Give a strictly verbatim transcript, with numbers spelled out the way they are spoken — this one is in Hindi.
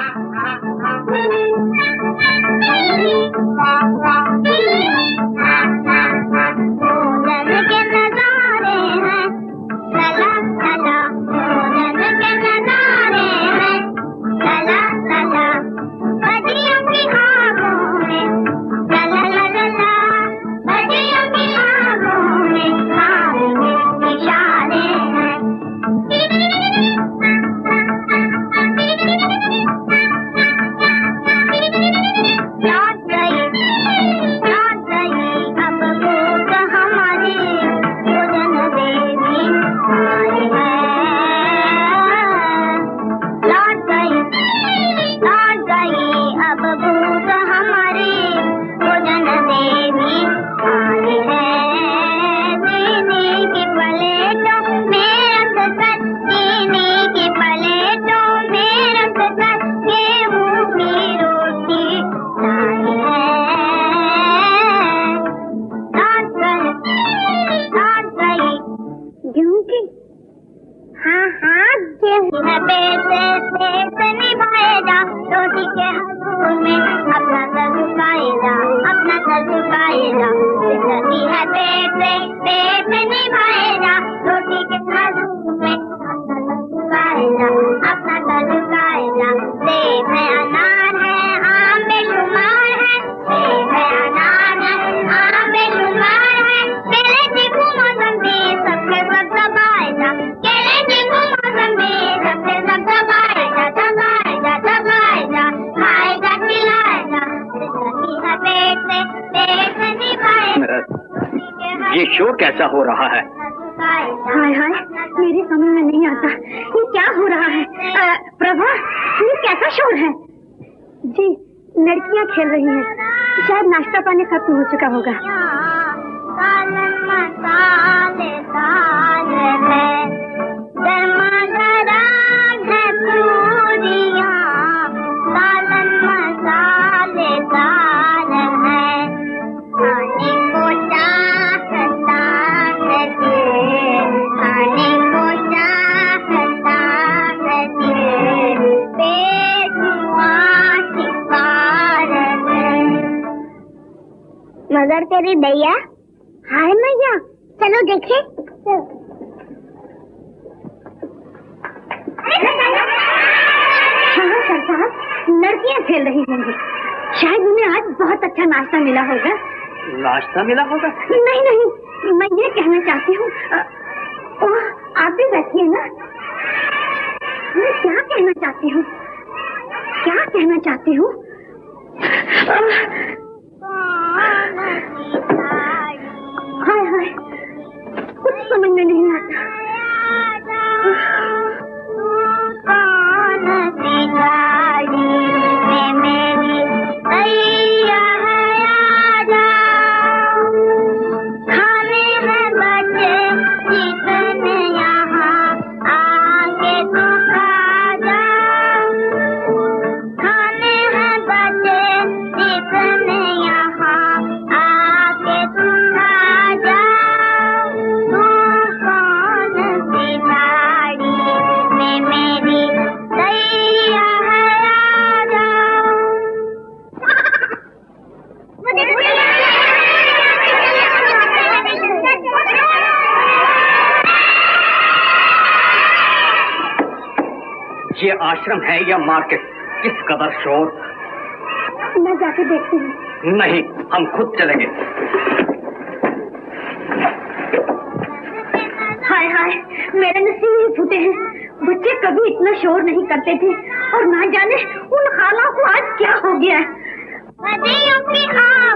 ये शोर कैसा हो रहा है? हाय हाय, मेरे समझ में नहीं आता ये क्या हो रहा है। आ, प्रभा, ये कैसा शोर है? जी, लड़कियां खेल रही हैं, शायद नाश्ता पानी खत्म हो चुका होगा। मगर तेरी दैया। हाय मैया, चलो देखे। हाँ सरकार, लड़कियां खेल रही होंगी, शायद उन्हें आज बहुत अच्छा नाश्ता मिला होगा। नाश्ता मिला होगा? नहीं नहीं, मैं ये कहना चाहती हूँ, आप भी बैठिए ना। मैं क्या कहना चाहती हूँ, क्या कहना चाहती हूँ? हाय हाय, कुछ समझ में नहीं आता। ये आश्रम है या मार्केट? किस कदर शोर। मैं जाके देखती हूँ। नहीं, हम खुद चलेंगे। हाय हाय, मेरे नसीब ही फूटे हैं। बच्चे कभी इतना शोर नहीं करते थे और ना जाने उन खाला को आज क्या हो गया है।